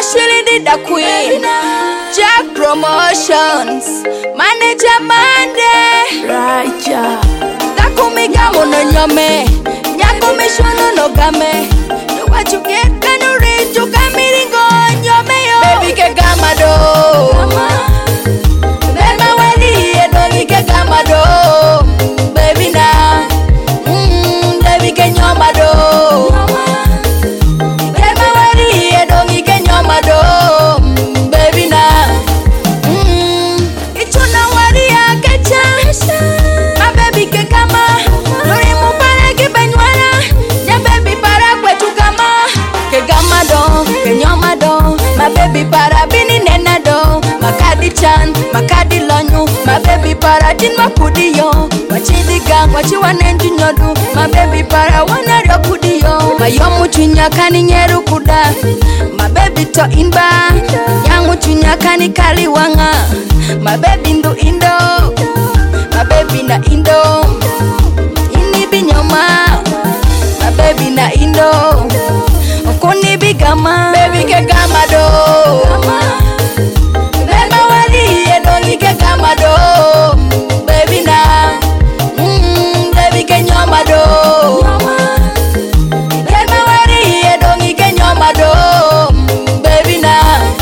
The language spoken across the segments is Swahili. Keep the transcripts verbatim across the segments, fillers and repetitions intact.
Ashley did the queen. Jack Promotions. Manager Monday. Right, yeah. Takumiga mono nyome. Nyakumi shono no game. No what you get can you reach to kamiringo nyome yo. Baby ke gamado. Bema wali edongi ke gamado. Baby na. Mm, baby ke nyomado. Bema wali edongi ke nyomado. Baby na. Mm, ichuna wali ya kecha. My baby ke kama. Nuri mupare ke benwala. Ya baby para kwetu kama. Ke gamado, ke nyomado. My baby para bini nenado. Makadi chan, makadi lonyu. My baby para tin makudiyo. Wachidi gang, wachi wanenju nyodu. My baby para wanario kudiyo. Mayomu chunya kani nyeru kuda. My baby to inba. Yangu chunya kani kali wanga. My baby ndu indo. My baby na indo. Ini binyoma. My baby na indo. Okuni bigama. Baby ke gamado. Bema wali edongi ke gamado. Baby na. Mm, baby ke nyomado. Bema wali edongi ke nyomado. Baby na.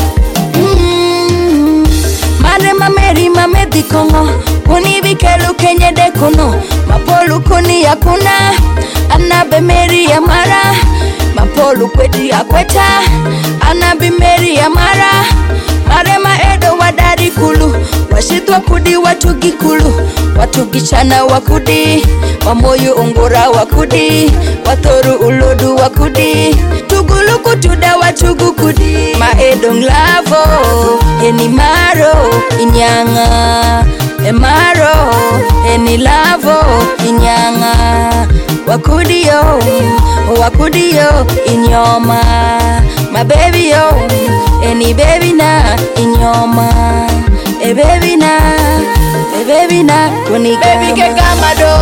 Mm, mare mameri mamedi kongo. Kuni bikelu kenye de kono. Mapolu kuni yakuna. Anabe meri ya mara. Mapolu kweti ya kweta. Anabi meri ya mara. Marema edo wadari kulu. Washitwa kudi watu gikulu. Watu gichana wakudi. Wamoyu ungura wakudi. Watoru ulodu wakudi. Tugulu kutuda watugu kudi. Maedo nglavo. Eni maro inyanga. Emaro eni lavo inyanga. Wakudiyo, wakudiyo inyoma. My baby yo, any baby na inyoma. A baby na, a baby na kuni baby ke gamado.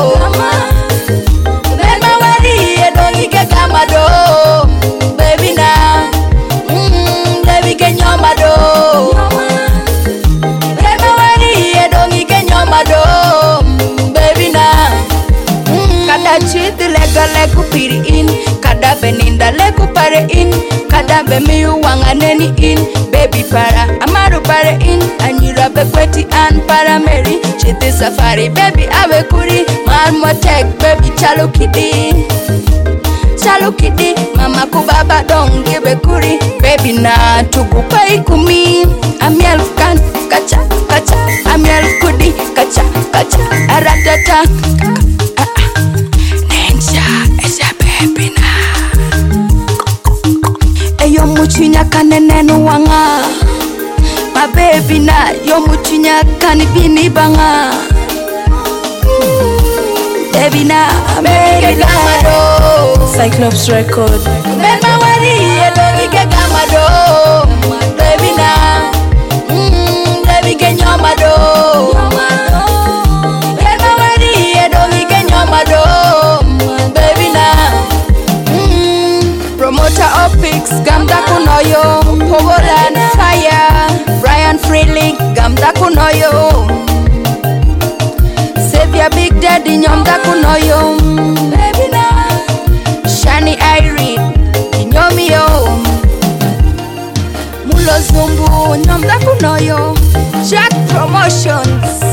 Bema wali edongi ke gamado. Baby na, mm, baby ke nyomado. Bema wali edongi ke nyomado. Baby na. Kada chiti lega leku piri in. Kada beninda leku pare in. Kada be miu wanganeni in. Baby para amaru pare in. Anyira bekweti an para meri. Chiti safari baby awe kuri. Man motek baby chalo kidi. Chalo kidi mama kubaba dongi be kuri. Baby na tugu pai kumi. Amiel kan kacha kacha. Amiel kudi kacha kacha. Aratata. Yo muchinya kanenenu wanga. My baby na yo muchinya kanibini banga. Baby na baby gamado. Cyclops Record. Bema wali edongi ke gamado. Baby na. Mm, baby ke nyomado. Bema wali edongi ke nyomado. Baby na. Promoter Opix, Gamda Kunoyo, Pogoland Fire, Brian Freely, Gamda Kunoyo, Savior Big Daddy, Nyomda Kunoyo, Baby na, Shani Irene, Nyomio, Mulo Zumbu, Nyomda Kunoyo, Jack Promotions.